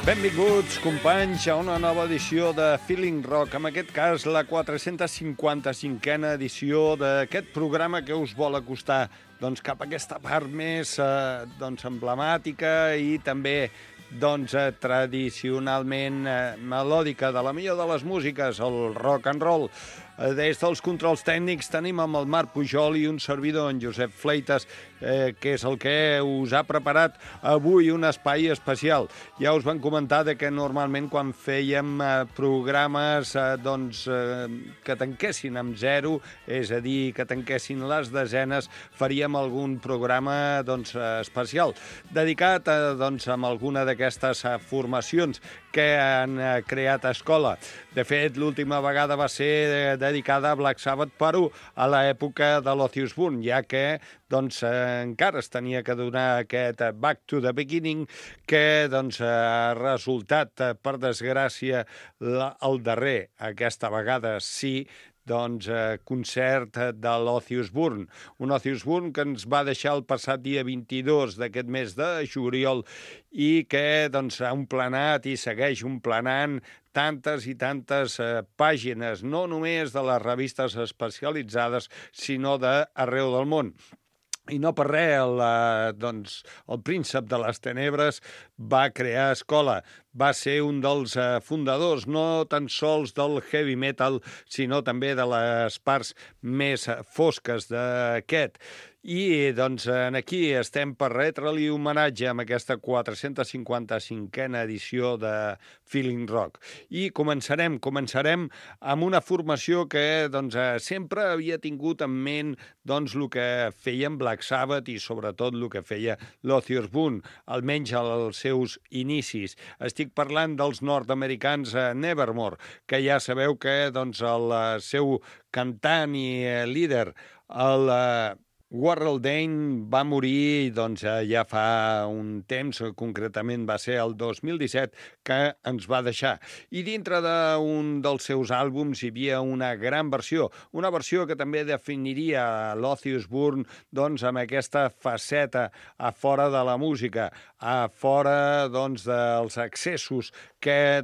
Benvinguts, companys, a una nova edició de Feeling Rock, en aquest cas la 455a edició d'aquest programa que us vol acostar cap a aquesta part més emblemàtica i també tradicionalment melòdica de la millor de les músiques, el rock and roll. Des dels controls tècnics tenim amb el Marc Pujol i un servidor, en Josep Fleitas, que és el que us ha preparat avui un espai especial. Ja us van comentar que normalment quan fèiem programes que tanquessin amb 0, és a dir, que tanquessin les desenes, faríem algun programa especial, dedicat amb alguna d'aquestes formacions que han creat escola. De fet, l'última vegada va ser dedicada a Black Sabbath, però a l'època de l'Ozzy Osbourne, ja que encara es tenia que donar aquest Back to the Beginning, que ha resultat, per desgràcia, el darrer, aquesta vegada sí, concert de l'Ozzy Osbourne. Un Ozzy Osbourne que ens va deixar el passat dia 22 d'aquest mes de juliol i que ha emplenat i segueix emplenant tantes i tantes pàgines, no només de les revistes especialitzades, sinó d'arreu del món. I no per res, el príncep de les tenebres va crear escola. Va ser un dels fundadors, no tan sols del heavy metal, sinó també de les parts més fosques d'aquest. I, aquí estem per retre-li homenatge amb aquesta 455a edició de Feeling Rock. I començarem amb una formació que sempre havia tingut en ment el que feien Black Sabbath i sobretot el que feia l'Ozzy Osbourne, almenys als seus inicis. Estic parlant dels nord-americans Nevermore, que ja sabeu que el seu cantant i líder, el Warrell Dane, va morir ja fa un temps, concretament va ser el 2017, que ens va deixar. I dintre d'un dels seus àlbums hi havia una gran versió, una versió que també definiria l'Ozzy Osbourne amb aquesta faceta a fora de la música, a fora dels excessos que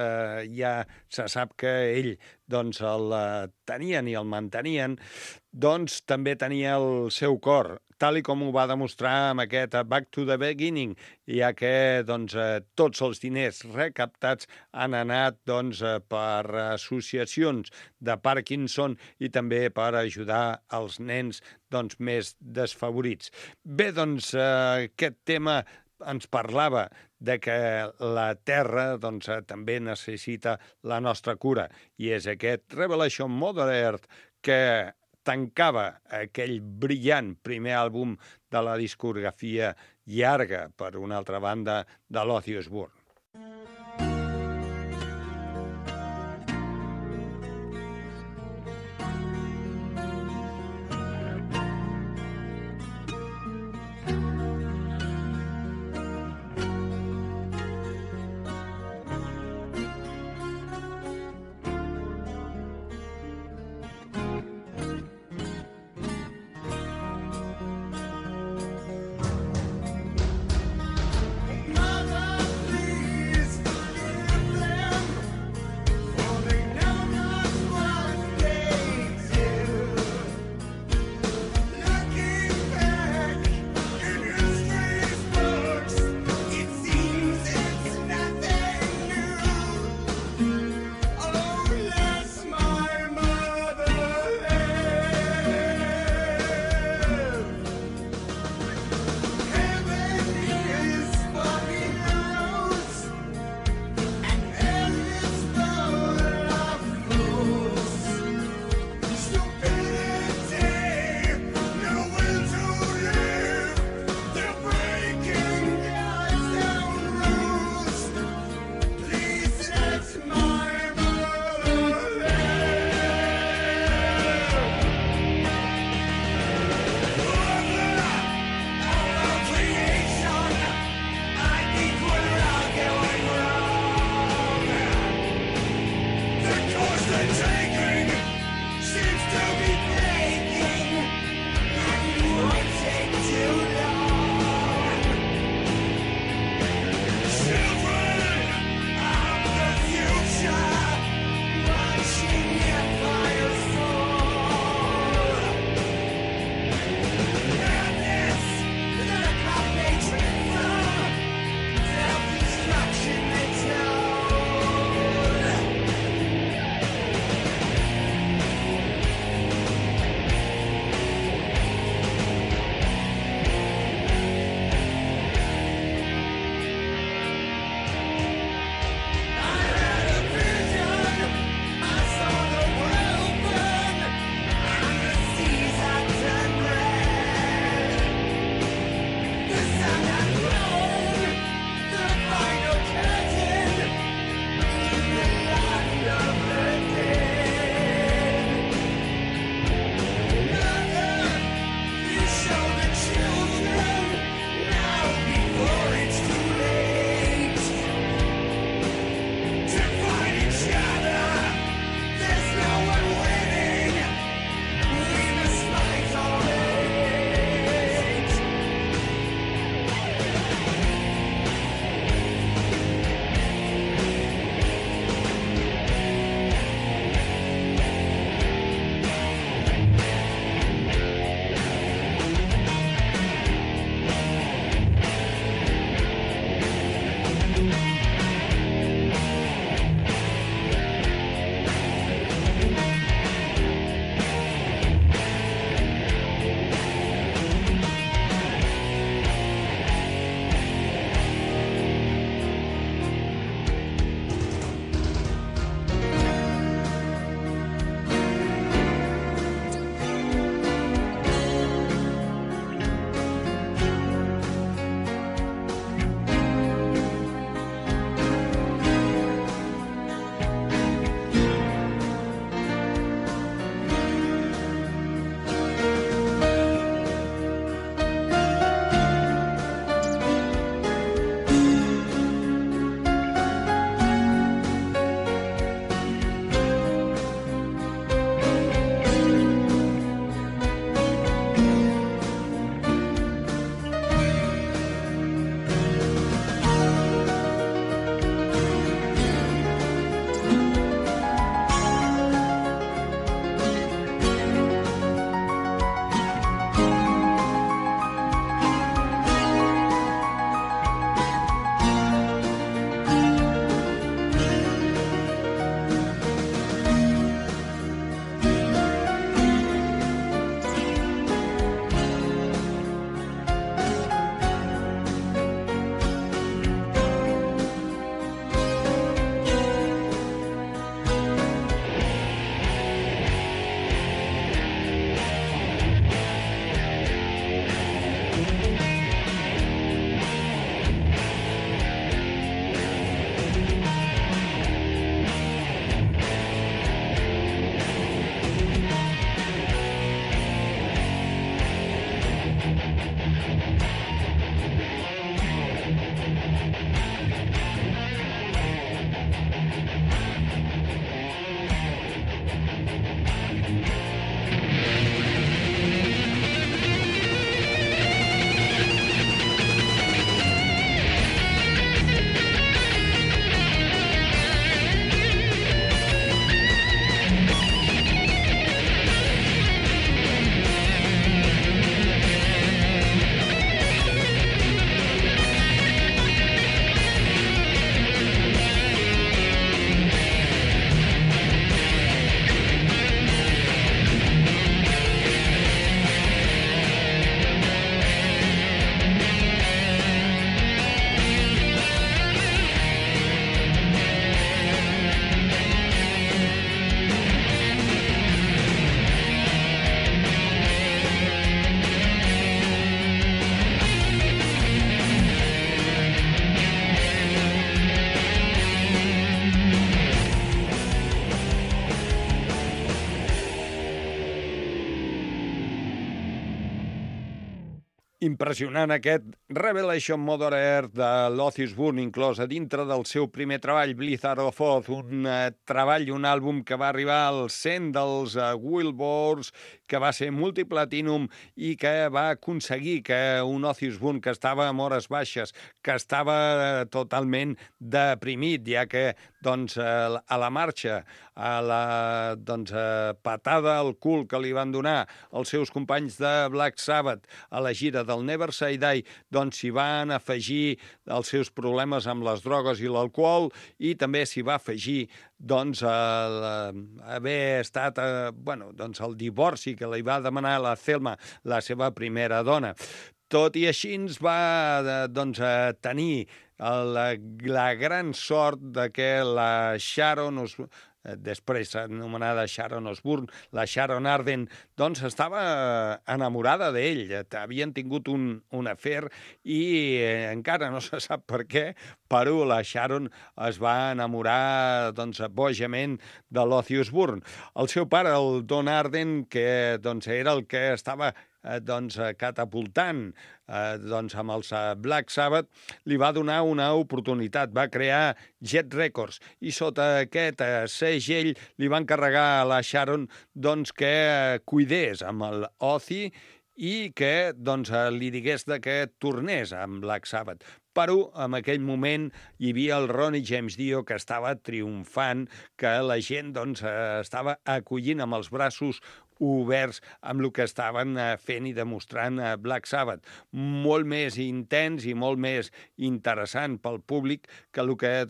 ja se sap que ell el tenien i el mantenien, també tenia el seu cor, tal i com ho va demostrar amb aquest Back to the Beginning, ja que tots els diners recaptats han anat per associacions de Parkinson i també per ajudar els nens més desfavorits. Bé, aquest tema ens parlava de que la Terra també necessita la nostra cura, i és aquest Revelation Mother Earth que tancava aquell brillant primer àlbum de la discografia llarga, per una altra banda, de l'Ozzy Osbourne. Mother, please. Impressionant aquest Revelation Mother Earth de l'Ozzy Osbourne, inclòs a dintre del seu primer treball, Blizzard of Oz, un treball, un àlbum que va arribar al 100 dels Billboards, que va ser multiplatinum i que va aconseguir que un Ozzy Osbourne que estava amb hores baixes, que estava totalment deprimit, ja que doncs, a la marxa, a la patada al cul que li van donar els seus companys de Black Sabbath a la gira del Never Say Die, doncs s'hi van afegir els seus problemes amb les drogues i l'alcohol i també s'hi va afegir doncs, haver estat doncs, el divorci que li va demanar la Thelma, la seva primera dona. Tot i així ens va tenir la gran sort de que la Sharon, després anomenada Sharon Osbourne, la Sharon Arden, doncs estava enamorada d'ell. Havien tingut un afer i encara no se sap per què, però la Sharon es va enamorar bojament de l'Ozzy Osbourne. El seu pare, el Don Arden, que era el que estava catapultant amb els Black Sabbath, li va donar una oportunitat. Va crear Jet Records i sota aquest segell li van encarregar a la Sharon que cuidés amb el Ozzy i que li digués que tornés amb Black Sabbath. Però en aquell moment hi havia el Ronnie James Dio, que estava triomfant, que la gent estava acollint amb els braços oberts amb el que estaven fent i demostrant Black Sabbath. Molt més intens i molt més interessant pel públic que el que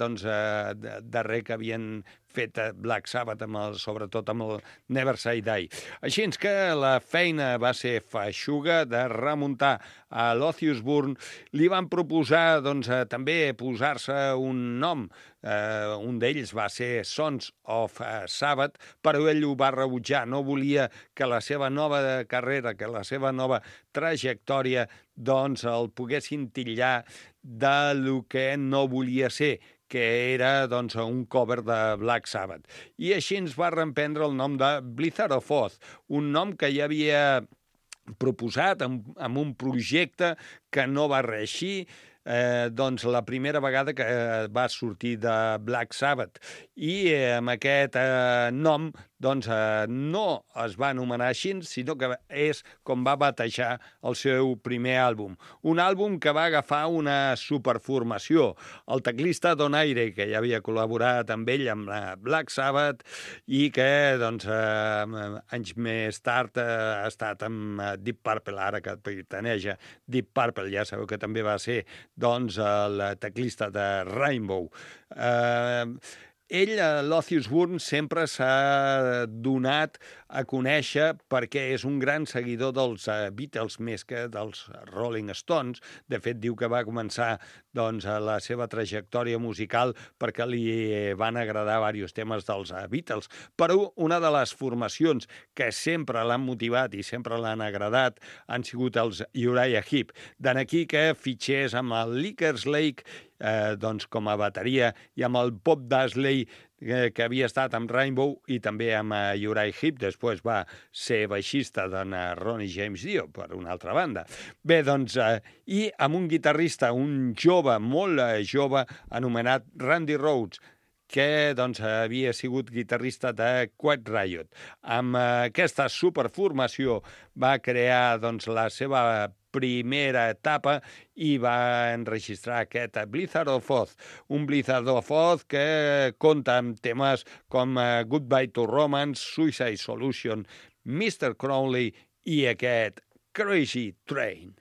darrer que havien fet Black Sabbath, sobretot amb el Never Say Die. Així que la feina va ser feixuga de remuntar a l'Ozzy Osbourne. Li van proposar també posar-se un nom. Un d'ells va ser Sons of Sabbath, però ell ho va rebutjar. No volia que la seva nova carrera, que la seva nova trajectòria el poguessin titllar del que no volia ser, que era un cover de Black Sabbath. I així ens va reemprendre el nom de Blizzard of Oz, un nom que ja havia proposat amb un projecte que no va reeixir, la primera vegada que va sortir de Black Sabbath. I amb aquest nom no es va anomenar així, sinó que és com va batejar el seu primer àlbum. Un àlbum que va agafar una superformació. El teclista Don Airey, que ja havia col·laborat amb ell amb Black Sabbath i que anys més tard ha estat amb Deep Purple, ara que pertaneix a Deep Purple. Ja sabeu que també va ser el teclista de Rainbow. Ell, l'Ozzy Osbourne, sempre s'ha donat a conèixer perquè és un gran seguidor dels Beatles més que dels Rolling Stones. De fet, diu que va començar la seva trajectòria musical perquè li van agradar diversos temes dels Beatles. Però una de les formacions que sempre l'han motivat i sempre l'han agradat han sigut els Uriah Heep. D'en aquí que fitxés amb el Lickers Lake com a bateria i amb el Bob Daisley, que havia estat amb Rainbow i també amb Uriah Heep. Després va ser baixista de Ronnie James Dio, per una altra banda. Bé, i amb un guitarrista, un jove, molt jove, anomenat Randy Rhoads, que havia sigut guitarrista de Quiet Riot. Amb aquesta superformació va crear la seva primera etapa i va enregistrar aquest Blizzard of Oz. Un Blizzard of Oz que compta amb temes com Goodbye to Romance, Suicide Solution, Mr. Crowley i aquest Crazy Train.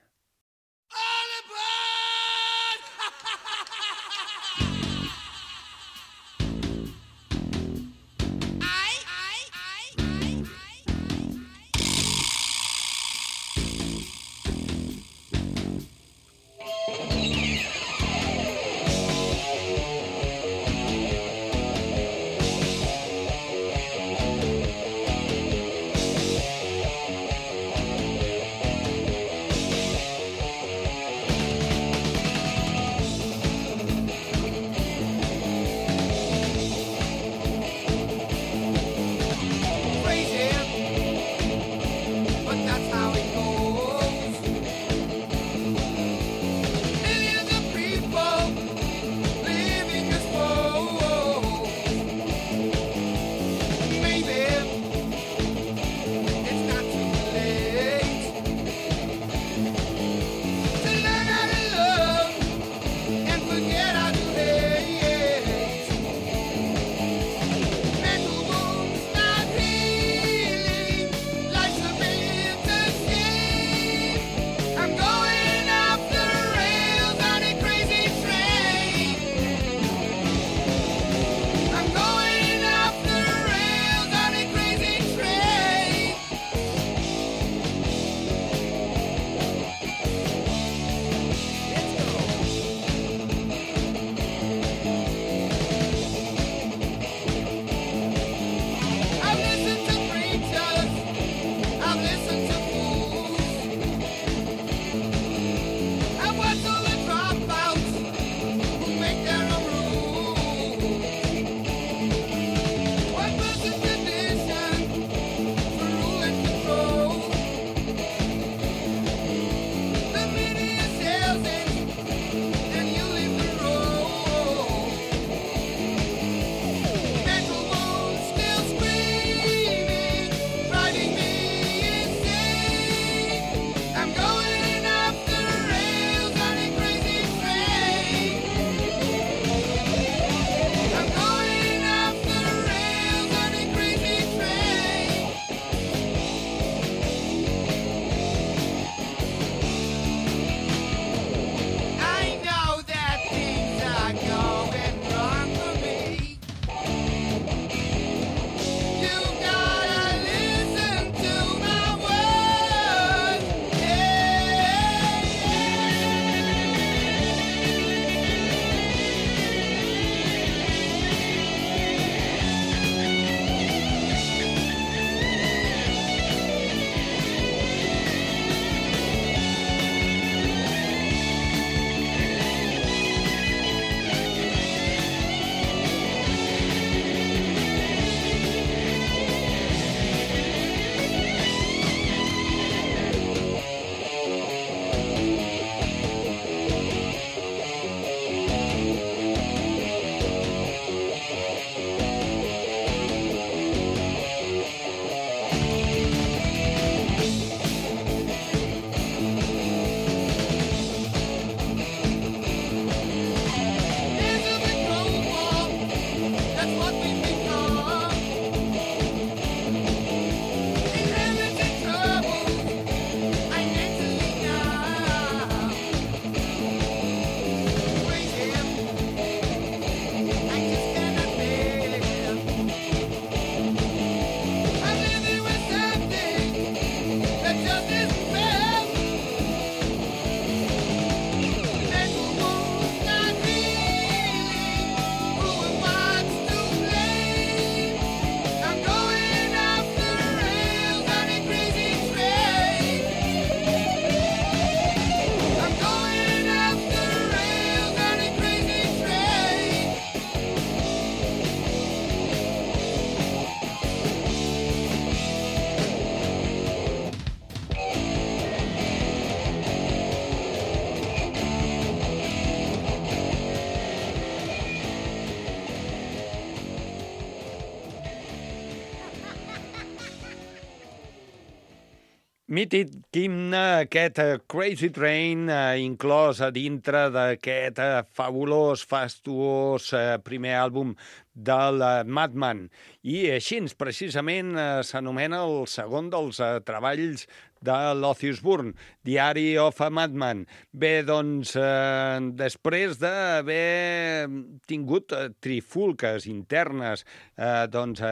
Mític himne, aquest Crazy Train, inclòs a dintre d'aquest fabulós, fastuós primer àlbum del Madman. I així, precisament, s'anomena el segon dels treballs de l'Ozzy Osbourne, Diary of a Madman. Bé, doncs, després d'haver tingut trifulques internes amb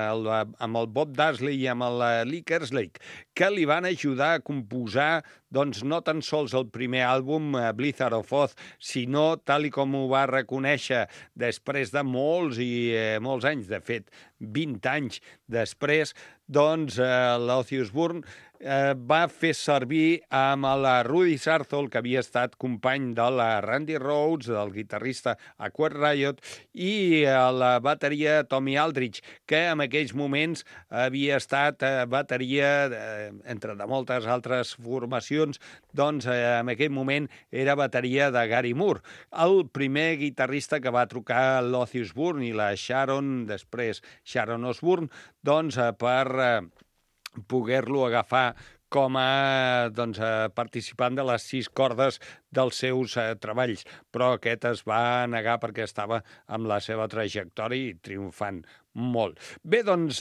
el Bob Daisley i amb el Lee Kerslake, que li van ajudar a composar doncs no tan sols el primer àlbum, Blizzard of Oz, sinó, tal i com ho va reconèixer després de molts anys, de fet, 20 anys després, doncs l'Ozzy Osbourne va fer servir amb el Rudy Sarzo, que havia estat company de la Randy Rhoads, del guitarrista a Quiet Riot, i la bateria Tommy Aldridge, que en aquells moments havia estat bateria, entre de moltes altres formacions, doncs en aquell moment era bateria de Gary Moore, el primer guitarrista que va trucar l'Ozzy Osbourne i la Sharon, després Sharon Osbourne, doncs per poder-lo agafar com a participant de les 6 cordes dels seus treballs, però aquest es va negar perquè estava amb la seva trajectòria i triomfant molt. Bé, doncs,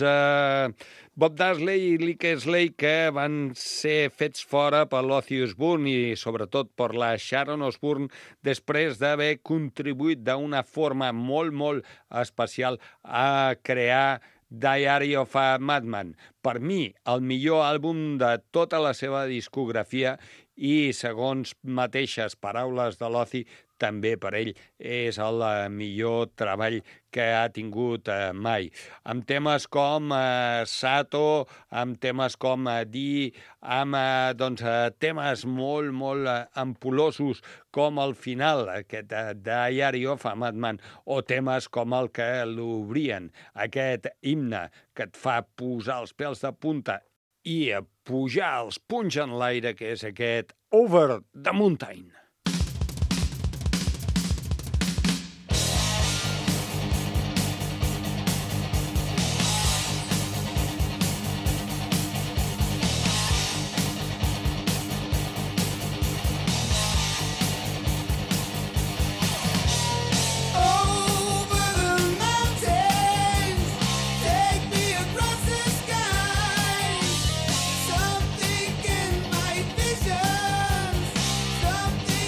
Bob Daisley i Lee Kerslake, que van ser fets fora per l'Ozzy Osbourne i sobretot per la Sharon Osbourne, després d'haver contribuït d'una forma molt, molt especial a crear Diary of a Madman. Per mi, el millor àlbum de tota la seva discografia i, segons mateixes paraules de l'Ozzy, també per ell és el millor treball que ha tingut mai. Amb temes com Sato, amb temes com Dee, amb temes molt, molt ampulosos com el final, aquest Diary of a Madman, o temes com el que l'obrien, aquest himne que et fa posar els pèls de punta i pujar els punys en l'aire, que és aquest Over the Mountain. Something in my visions, something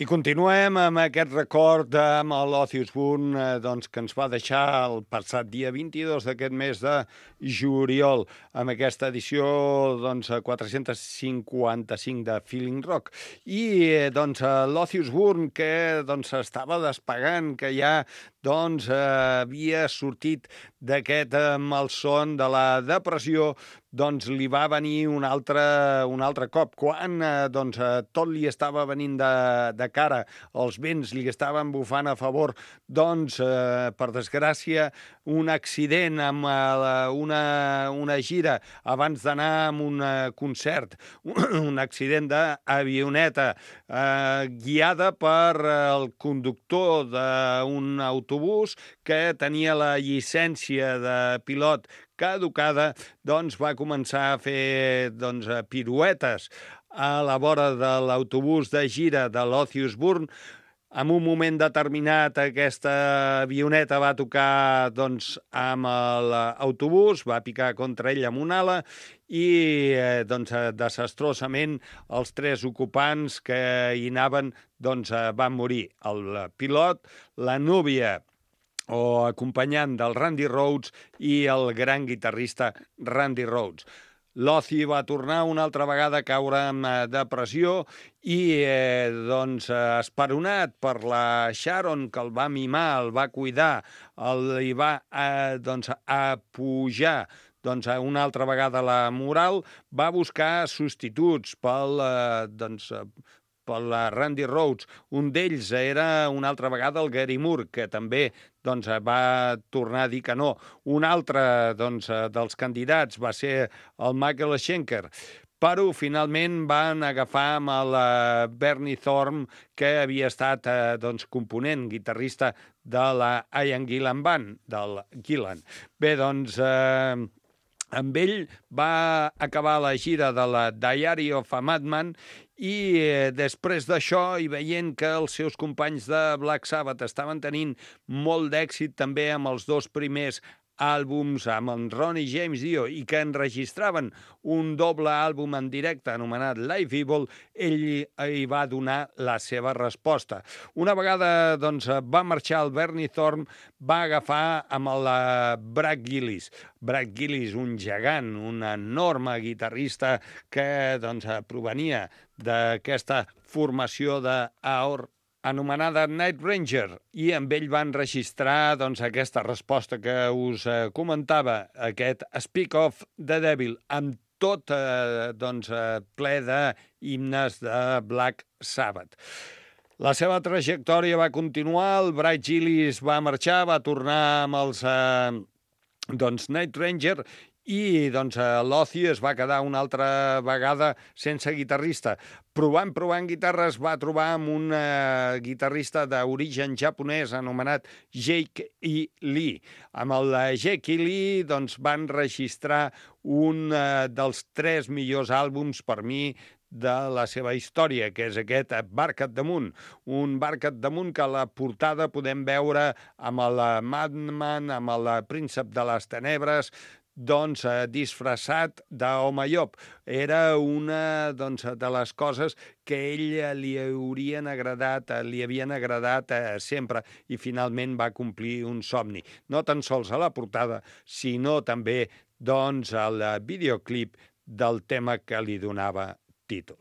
I continuem amb aquest record amb l'Ozius Bourne, doncs, que ens va deixar el passat dia 22 d'aquest mes de juliol, amb aquesta edició doncs, 455 de Feeling Rock. I doncs, l'Ozius Bourne, que doncs, estava despegant, que ja doncs, havia sortit d'aquest malson de la depressió, doncs li va venir un altre cop. Quan doncs, tot li estava venint de cara, els vents li estaven bufant a favor, doncs, per desgràcia, un accident amb una gira abans d'anar a un concert, un accident d'avioneta guiada per el conductor d'un autobús que tenia la llicència de pilot caducada, doncs va començar a fer doncs, piruetes a la vora de l'autobús de gira de l'Ozius Bourne. En un moment determinat aquesta avioneta va tocar doncs, amb l'autobús, va picar contra ell amb una ala i doncs, desastrosament els 3 ocupants que hi anaven doncs, van morir. El pilot, la núvia o acompanyant del Randy Rhoads i el gran guitarrista Randy Rhoads. L'Ozzy va tornar una altra vegada a caure en depressió i doncs, esperonat per la Sharon, que el va mimar, el va cuidar, li va doncs, apujar doncs, una altra vegada la moral, va buscar substituts pel Randy Rhoads. Un d'ells era una altra vegada el Gary Moore, que també doncs, va tornar a dir que no. Un altre doncs, dels candidats va ser el Michael Schenker, però finalment van agafar amb el Bernie Thorne, que havia estat doncs, component, guitarrista de la Ian Gillan Band, del Gillan. Bé, doncs, amb ell va acabar la gira de la Diary of a Madman i després d'això, i veient que els seus companys de Black Sabbath estaven tenint molt d'èxit també amb els 2 primers àlbums amb en Ronnie James Dio i que enregistraven un doble àlbum en directe anomenat Live Evil, ell hi va donar la seva resposta. Una vegada doncs, va marxar el Bernie Thorne, va agafar amb el Brad Gillis. Brad Gillis, un gegant, un enorme guitarrista que doncs, provenia d'aquesta formació d'Aor anomenada Night Ranger, i amb ell van registrar doncs, aquesta resposta que us comentava, aquest Speak of the Devil, amb tot doncs, ple d'himnes de Black Sabbath. La seva trajectòria va continuar, el Brad Gillis va marxar, va tornar amb els doncs, Night Ranger, i doncs, l'Ozzy es va quedar una altra vegada sense guitarrista. Provant guitarres, va trobar amb un guitarrista d'origen japonès anomenat Jake E. Lee. Amb el Jake E. Lee doncs, van registrar un dels 3 millors àlbums per mi de la seva història, que és aquest Bark at the Moon. Un Bark at the Moon que a la portada podem veure amb el Madman, amb el Príncep de les Tenebres, doncs, disfressat d'home llop. Era una doncs, de les coses que a ell li havien agradat sempre, i finalment va complir un somni. No tan sols a la portada, sinó també doncs, al videoclip del tema que li donava títol.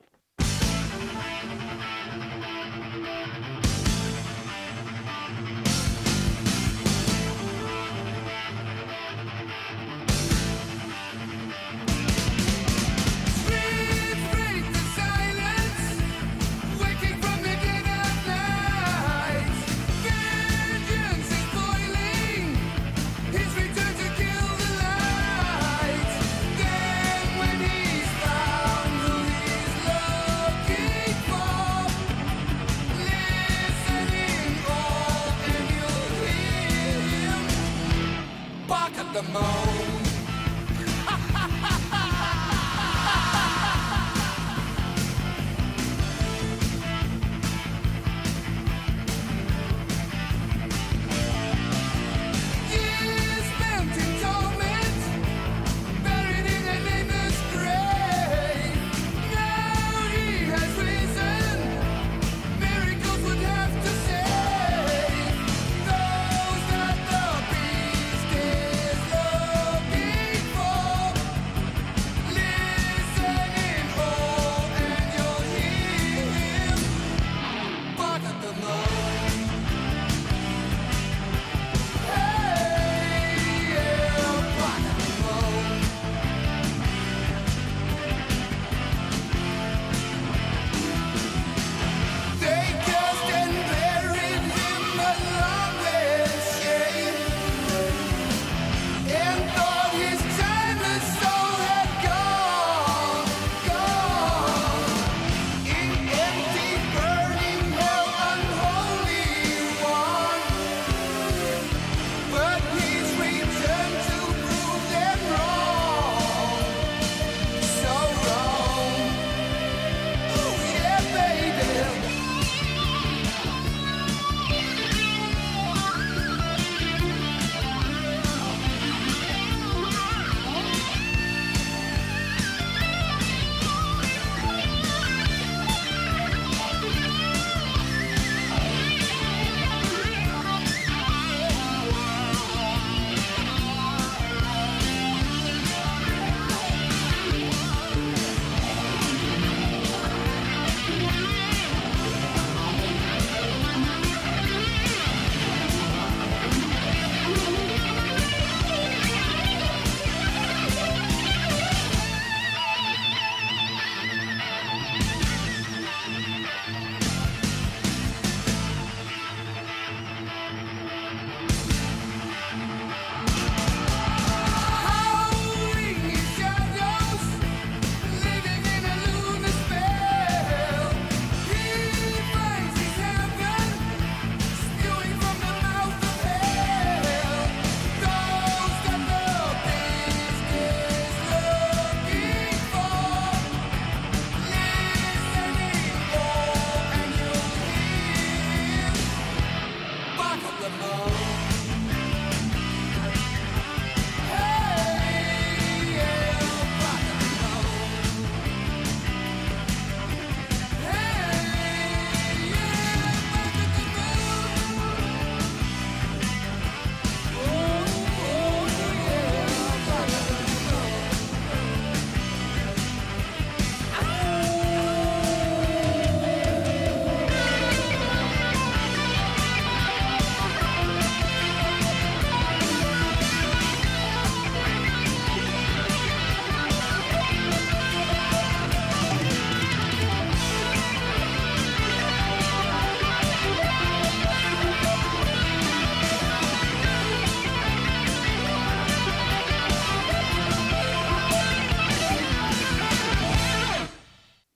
Miracles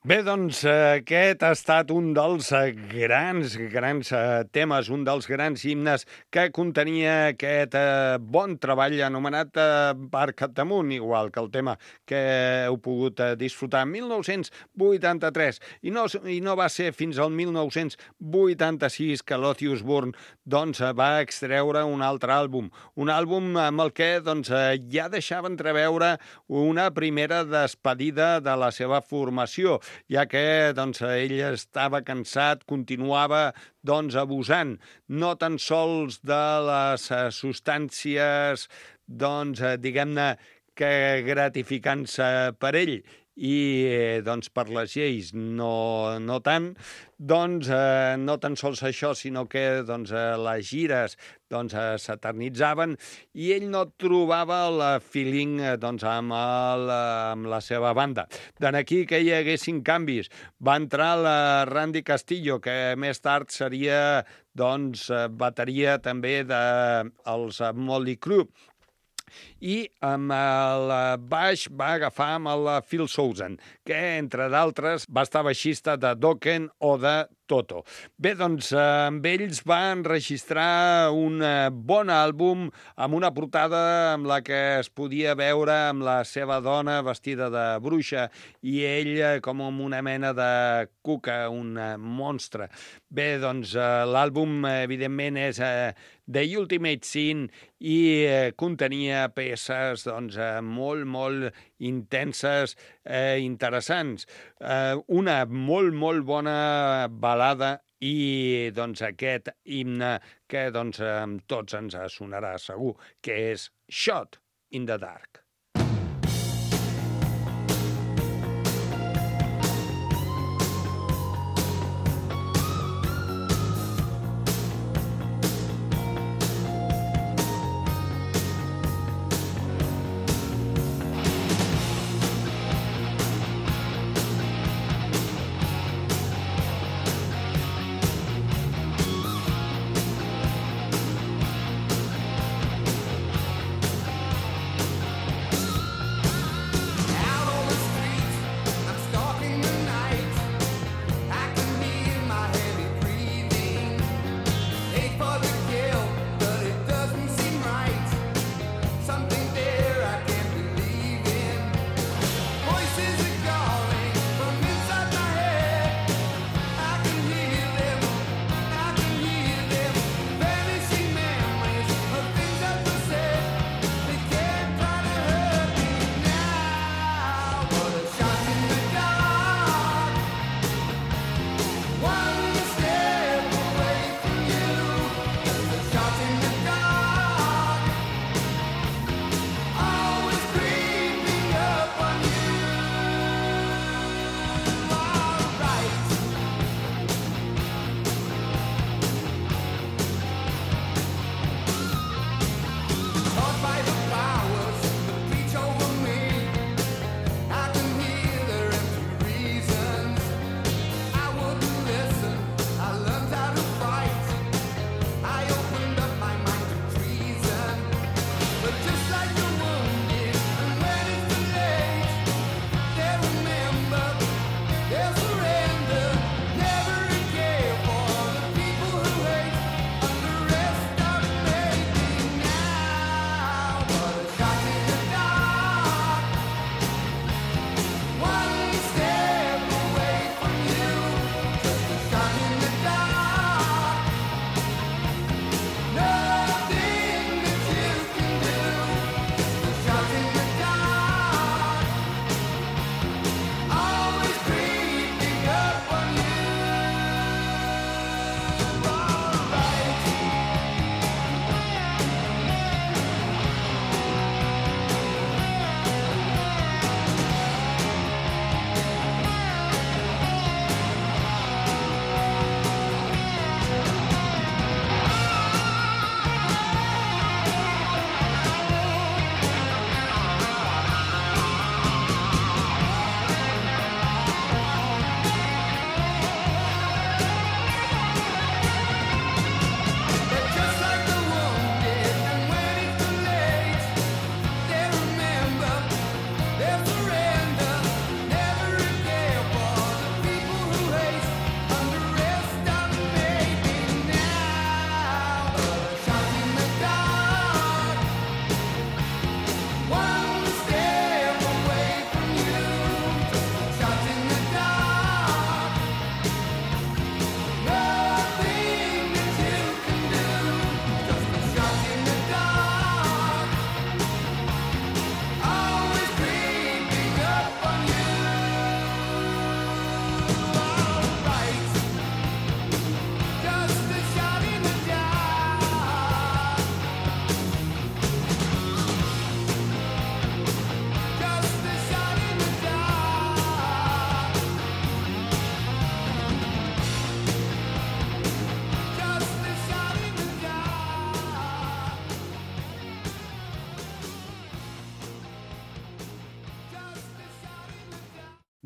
Bé, doncs aquest ha estat un dels grans temes, un dels grans himnes que contenia aquest bon treball anomenat Barca damunt, igual que el tema que heu pogut disfrutar en 1983. I no va ser fins al 1986 que l'Ozzy Osbourne doncs, va extreure un altre àlbum, un àlbum amb el que doncs, ja deixava entreveure una primera despedida de la seva formació, ja que doncs, ell estava cansat, continuava doncs, abusant no tan sols de les substàncies, doncs, diguem-ne, que gratificants per ell i doncs, per les lleis no tant, doncs no tan sols això, sinó que doncs, les gires doncs, s'eternitzaven i ell no trobava el feeling doncs, amb la seva banda. D'aquí que hi haguessin canvis. Va entrar la Randy Castillo, que més tard seria doncs, bateria també dels Motley Crue, i amb el baix va agafar amb el Phil Sousa, que, entre d'altres, va estar baixista de Dokken o de Toto. Bé, doncs, amb ells va enregistrar un bon àlbum amb una portada amb la que es podia veure amb la seva dona vestida de bruixa i ell com amb una mena de cuca, un monstre. Bé, doncs, l'àlbum, evidentment, és The Ultimate Sin i contenia peces doncs, molt intenses, interessants. Una molt bona balada i doncs, aquest himne que doncs, tots ens sonarà segur, que és Shot in the Dark.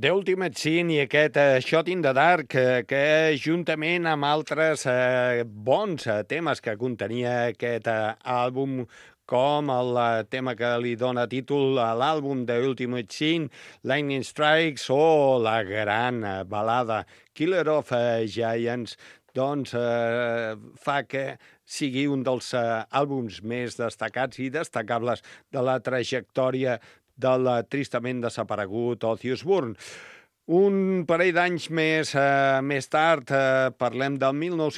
The Ultimate Sin i aquest Shot in the Dark, que juntament amb altres bons temes que contenia aquest àlbum, com el tema que li dona títol a l'àlbum The Ultimate Sin, Lightning Strikes, o la gran balada Killer of Giants, doncs fa que sigui un dels àlbums més destacats i destacables de la trajectòria del tristament desaparegut Ozzy Osbourne. Un parell d'anys més tard, parlem del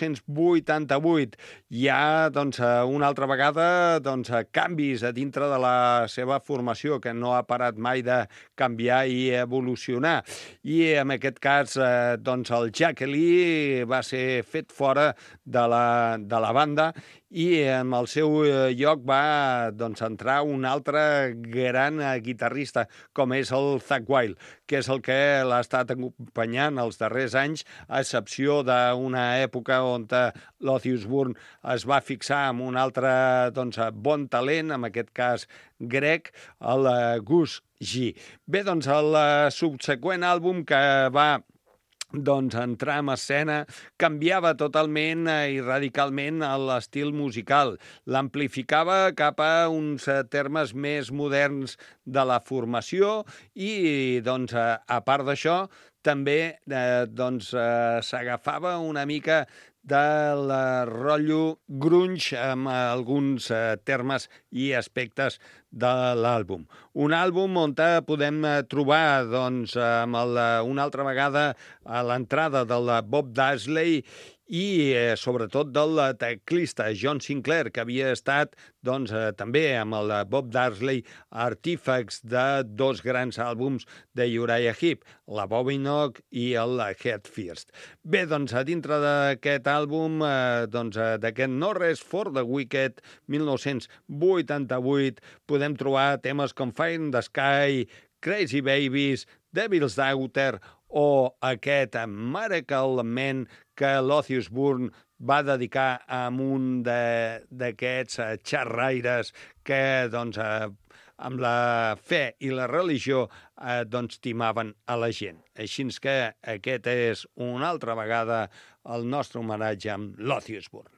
1988, hi ha una altra vegada canvis a dintre de la seva formació, que no ha parat mai de canviar i evolucionar. I en aquest cas, el Jack Lee va ser fet fora de la banda i en el seu lloc va entrar un altre gran guitarrista, com és el Zakk Wylde, que és el que l'ha estat acompanyant els darrers anys, a excepció d'una època on l'Ozzy Osbourne es va fixar en un altre bon talent, en aquest cas grec, el Gus G. Bé, el subseqüent àlbum que va entrar en escena canviava totalment i radicalment l'estil musical. L'amplificava cap a uns termes més moderns de la formació i, a part d'això, també s'agafava una mica del rotllo grunge amb alguns termes i aspectes de l'àlbum. Un àlbum on podem trobar una altra vegada a l'entrada del Bob Daisley i sobretot del teclista John Sinclair, que havia estat també amb el Bob Daisley artífex de dos grans àlbums de Uriah Heep, la Bobby Knock i el Head First. Bé, a dintre d'aquest àlbum, d'aquest No Rest for the Wicked, 1988, podem trobar temes com Fire in the Sky, Crazy Babies, Devil's Daughter o aquest Miracle Man que l'Ozzy Osbourne va dedicar a un d'aquests xerraires que, amb la fe i la religió, timaven a la gent. Així que aquest és una altra vegada el nostre homenatge amb l'Ozzy Osbourne.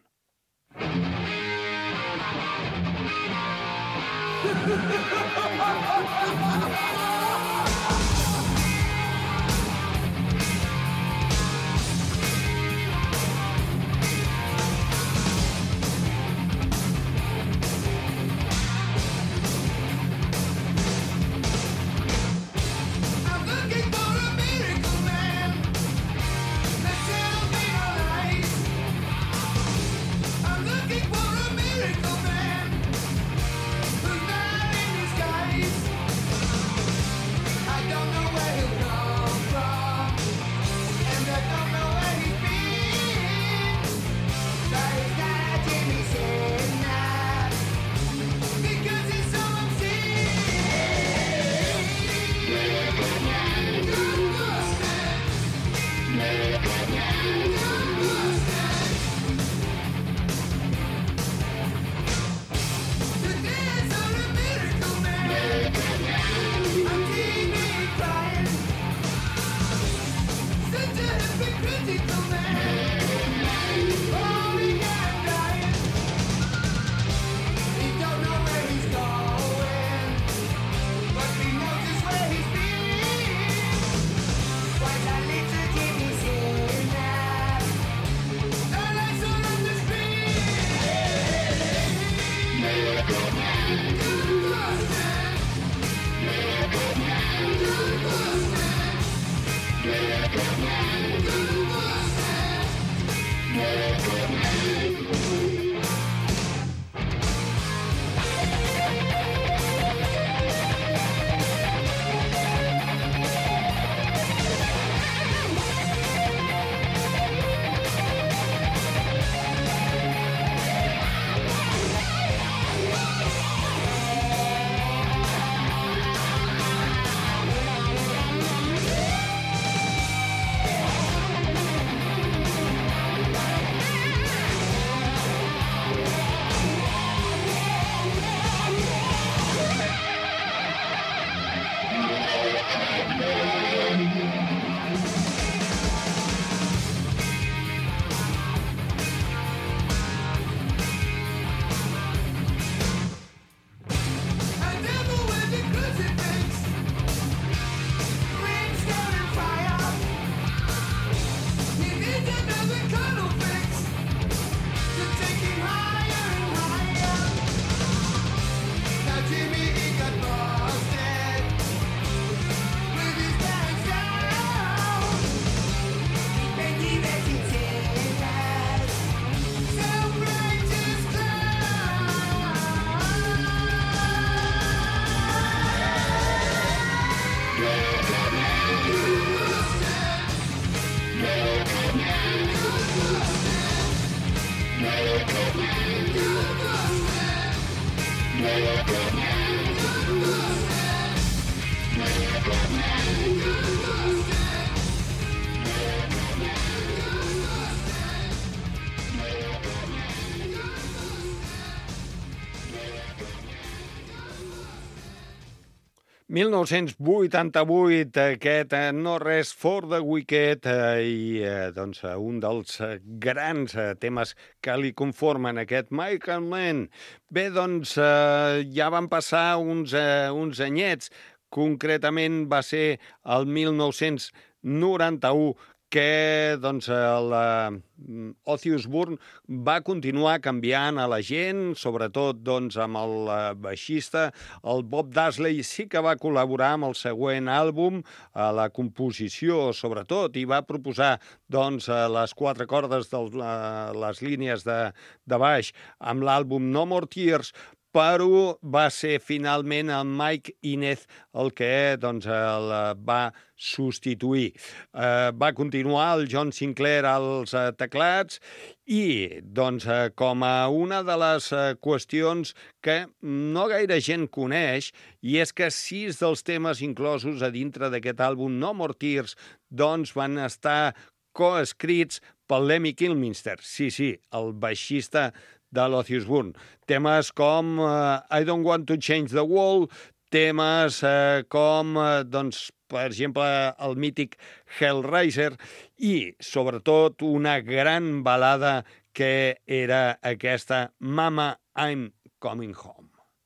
1988, aquest No Rest for the Wicked, doncs un dels grans temes que li conformen aquest Michael Mann. Bé, doncs ja van passar uns anyets, concretament va ser el 1991 que doncs, Ozzy Osbourne va continuar canviant a la gent, sobretot doncs, amb el baixista. El Bob Daisley sí que va col·laborar amb el següent àlbum, a la composició sobretot, i va proposar doncs, les 4 cordes de les línies de baix amb l'àlbum No More Tears, però va ser finalment el Mike Inez el que doncs, el va substituir. Va continuar el John Sinclair als teclats i doncs, com a una de les qüestions que no gaire gent coneix, i és que 6 dels temes inclosos a dintre d'aquest àlbum No More Tears doncs, van estar coescrits pel Lemmy Kilmister. Sí, el baixista de l'Ozzy Osbourne. Temes com I Don't Want to Change the World, temes com, doncs, per exemple, el mític Hellraiser i, sobretot, una gran balada que era aquesta Mama, I'm Coming Home.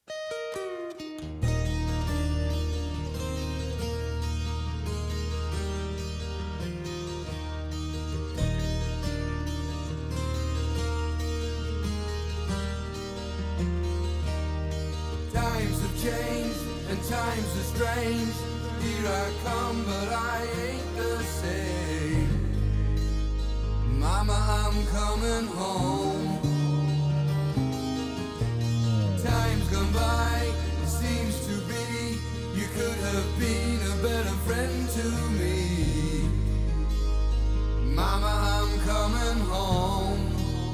Changed and times are strange. Here I come, but I ain't the same. Mama, I'm coming home. Time's gone by, it seems to be. You could have been a better friend to me. Mama, I'm coming home.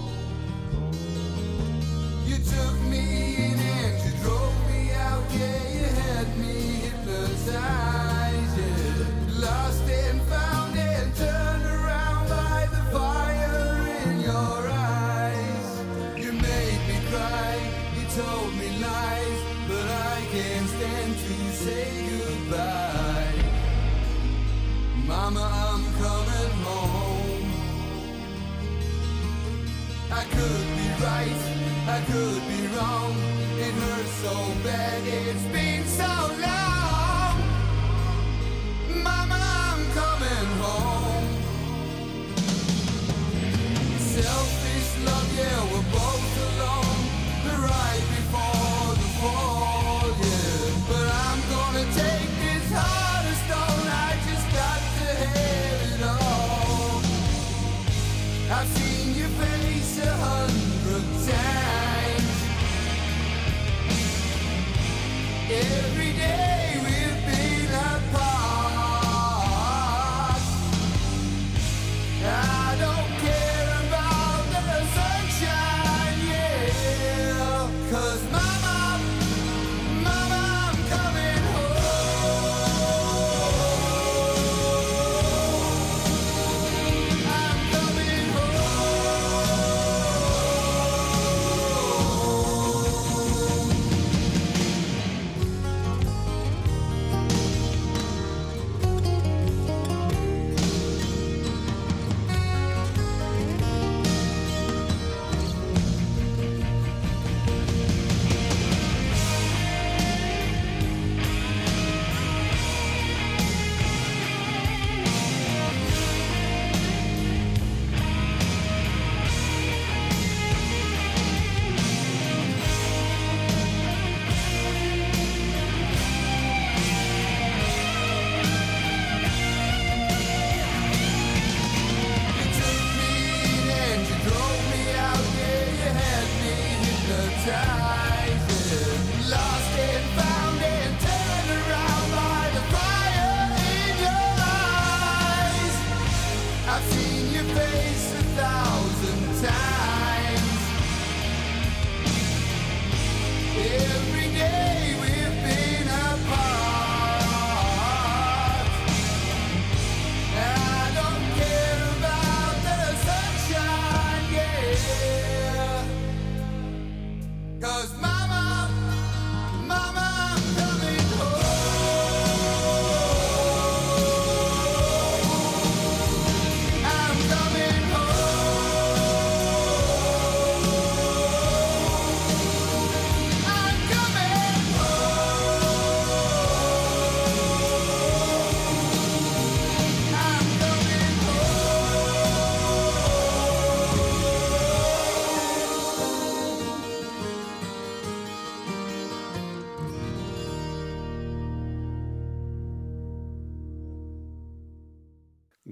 You took me in and you drove me out, yeah, you had me hypnotized, yeah. Lost and found and turned around by the fire in your eyes. You made me cry, you told me lies, but I can't stand to say goodbye. Mama, I'm coming home. I could be right, I could be wrong. It hurts so bad, it's been so long. Mama, I'm coming home. Selfish love, yeah, we're both alone. Right before the fall, yeah. But I'm gonna take this heart of stone. I just got to have it all. I've seen your face 100 times. Every day we've been apart. I don't care about the sunshine, yeah. 'Cause mama, I'm coming home. I'm coming home. You took me in and you drove me out, yeah, you had me hypnotized, yeah. Lost and found and turned around by the fire in your eyes. I've seen your face 1,000 times. Every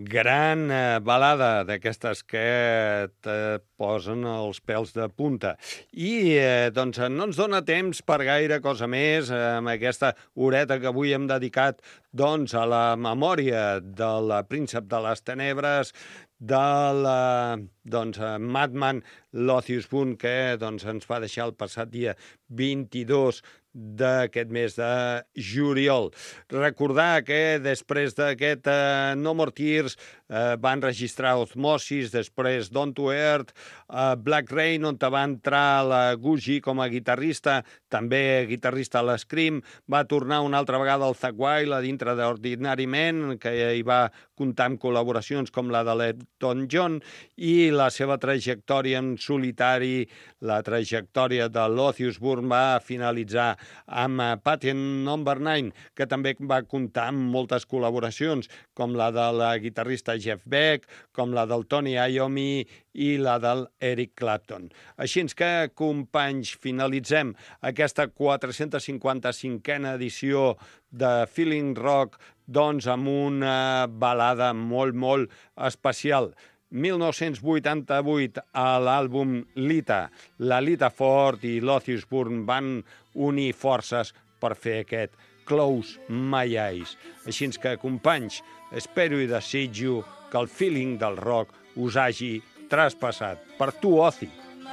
Gran balada d'aquestes que te posen els pèls de punta. I doncs no ens dona temps per gaire cosa més amb aquesta horeta que avui hem dedicat doncs, a la memòria del príncep de les tenebres, del Madman Lothius Boone, que doncs, ens va deixar el passat dia 22 d'aquest mes de juliol. Recordar que després d'aquest No More Tears van registrar Osmosis, després Down to Earth, Black Rain, on va entrar la Gucci com a guitarrista, també guitarrista a l'Scream, va tornar una altra vegada al Zakk Wylde a dintre d'Ordinary Men, que hi va comptar amb col·laboracions com la de l'Elton John, i la seva trajectòria en solitari, la trajectòria de Lothius Bourne va finalitzar amb Patent No. 9, que també va comptar amb moltes col·laboracions, com la de la guitarrista Jeff Beck, com la del Tony Iommi i la del Eric Clapton. Així que, companys, finalitzem aquesta 455a edició de Feeling Rock doncs amb una balada molt, molt especial. 1988, a l'àlbum Lita. La Lita Ford i Lothius Bourne van unir forces per fer aquest Close My Eyes. Així que, companys, espero i desitjo que el feeling del rock us hagi traspassat. Per tu, Ozzy.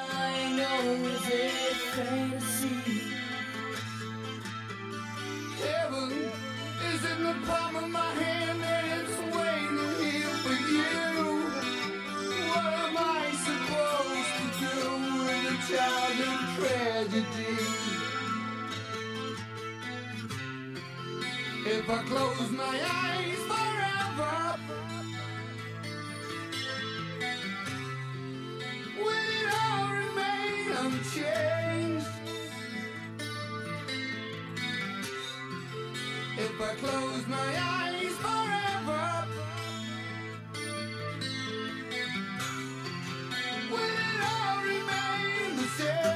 Heaven is in the palm of my hand and it's waiting here for you. What am I supposed to do with a childhood tragedy? If I close my eyes forever, will it all remain unchanged? If I close my eyes forever, will it all remain the same?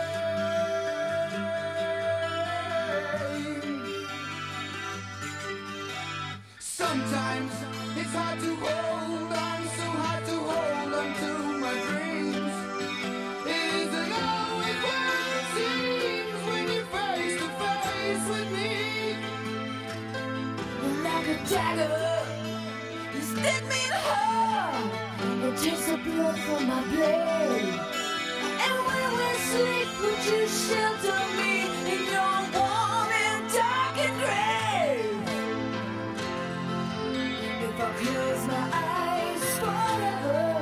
Sometimes it's hard to hold on, so hard to hold on to my dreams. It isn't always what it seems when you're face to face with me. Like a dagger, you stick me in the heart and takes the blood from my blade. And when we sleep, would you shelter me in your warm and darkened grave? If I close my eyes forever,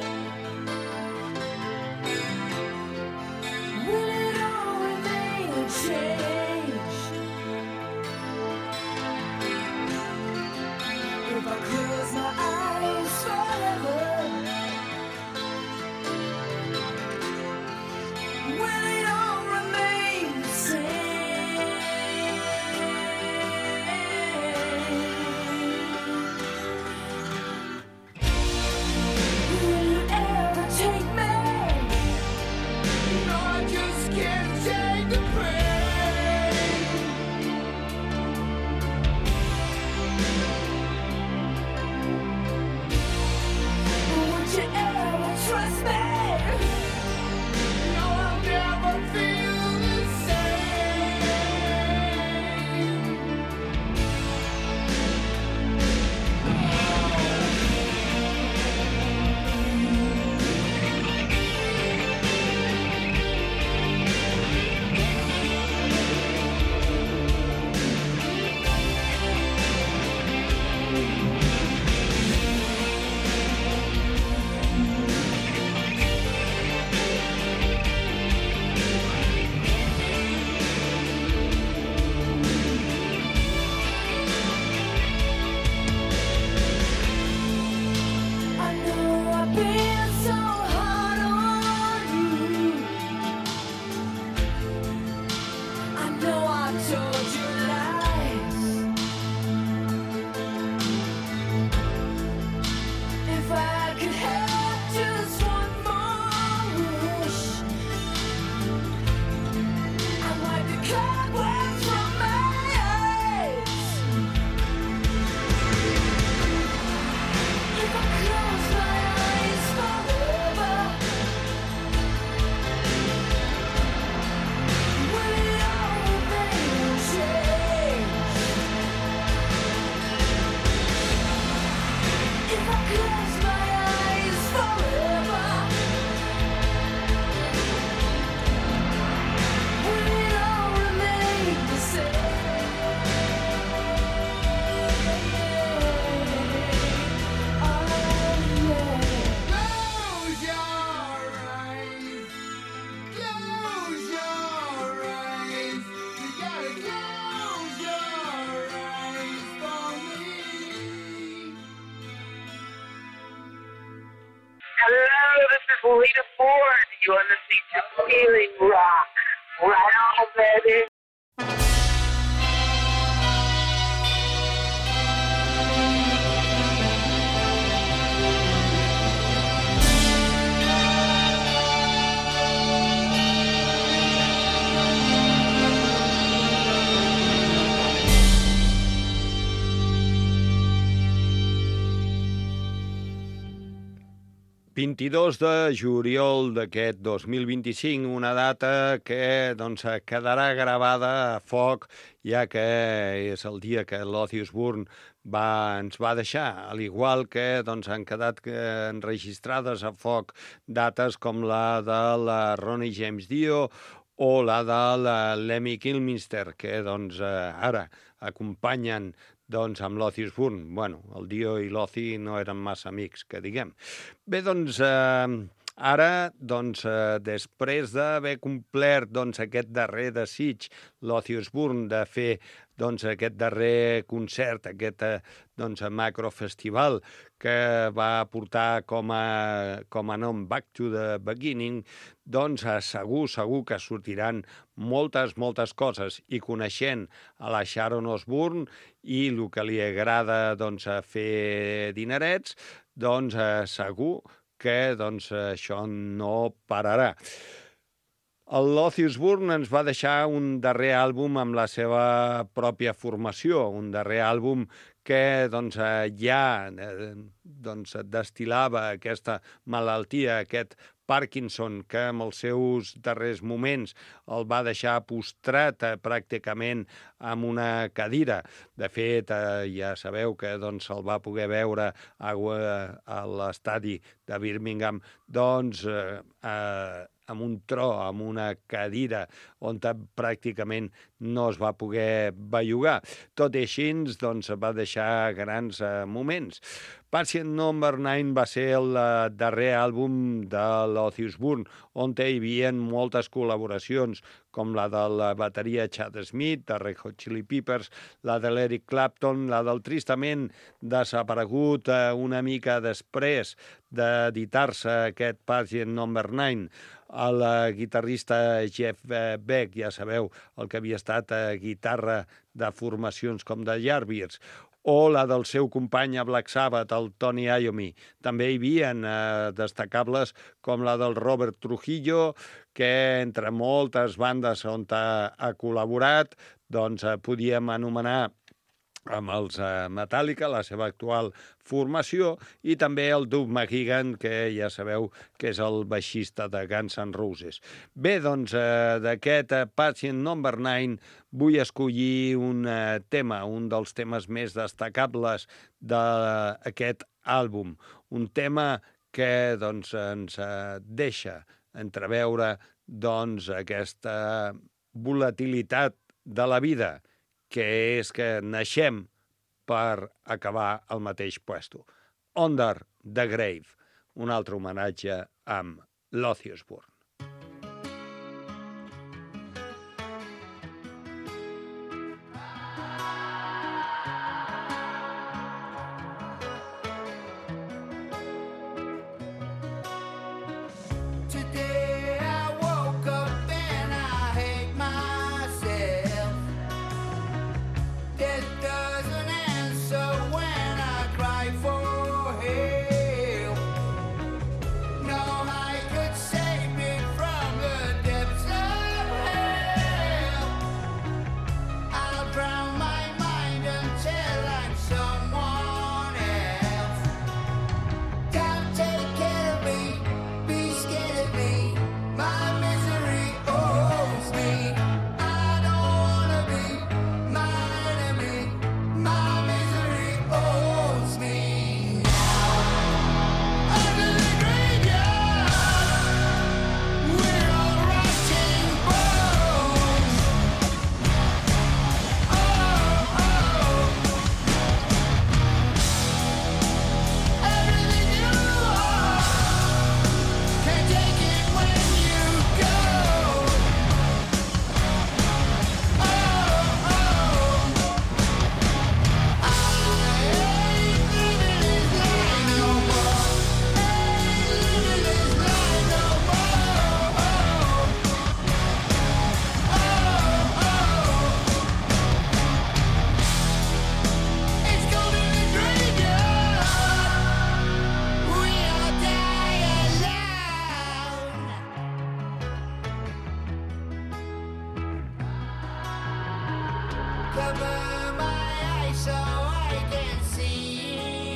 will it all remain unchanged? If I close my eyes forever, will it all remain now, baby. El 22 de juliol d'aquest 2025, una data que doncs, quedarà gravada a foc, ja que és el dia que l'Ozzy Osbourne ens va deixar, al igual que doncs, han quedat enregistrades a foc dates com la de la Ronnie James Dio o la de la Lemmy Kilmister, que doncs, ara acompanyen doncs amb l'Ozzy Osbourne. Bueno, el Dio i l'Ozzy no eren massa amics, que diguem. Bé, doncs, ara, doncs, després d'haver complert doncs, aquest darrer desig, l'Ozzy Osbourne, de fer doncs, aquest darrer concert, aquest doncs, macrofestival que va portar com a nom Back to the Beginning, doncs segur que sortiran moltes coses. I coneixent a la Sharon Osbourne i el que li agrada doncs, fer dinerets, doncs segur que doncs, això no pararà. L'Ozzy Osbourne ens va deixar un darrer àlbum amb la seva pròpia formació, un darrer àlbum que doncs, ja doncs, destil·lava aquesta malaltia, aquest Parkinson, que en els seus darrers moments el va deixar postrat pràcticament en una cadira. De fet, ja sabeu que doncs, el va poder veure a l'estadi de Birmingham, doncs, amb un tro, amb una cadira, on pràcticament no es va poder bellugar. Tot i així, doncs, va deixar grans moments. Patient Number 9 va ser el darrer àlbum de l'Ozzy Osbourne, on hi havia moltes col·laboracions, com la de la bateria Chad Smith, de Red Hot Chili Peppers, la de l'Eric Clapton, la del tristament desaparegut una mica després d'editar-se aquest Patient Number 9, el guitarrista Jeff Beck, ja sabeu, el que havia estat guitarra de formacions com The Yardbirds, o la del seu company a Black Sabbath, el Tony Iommi. També hi havia destacables com la del Robert Trujillo, que entre moltes bandes on ha col·laborat, doncs podíem anomenar amb els Metallica, la seva actual formació, i també el Doug McGuigan, que ja sabeu que és el baixista de Guns N' Roses. Bé, doncs, d'aquest Patient Number 9 vull escollir un tema, un dels temes més destacables d'aquest àlbum. Un tema que doncs, ens deixa entreveure doncs, aquesta volatilitat de la vida, que és que naixem per acabar al mateix puesto. Under the Grave, un altre homenatge amb l'Ozzy Osbourne. Today I woke up and I hate myself. Death doesn't answer when I cry for help. No, I could save me Cover my eyes so I can see.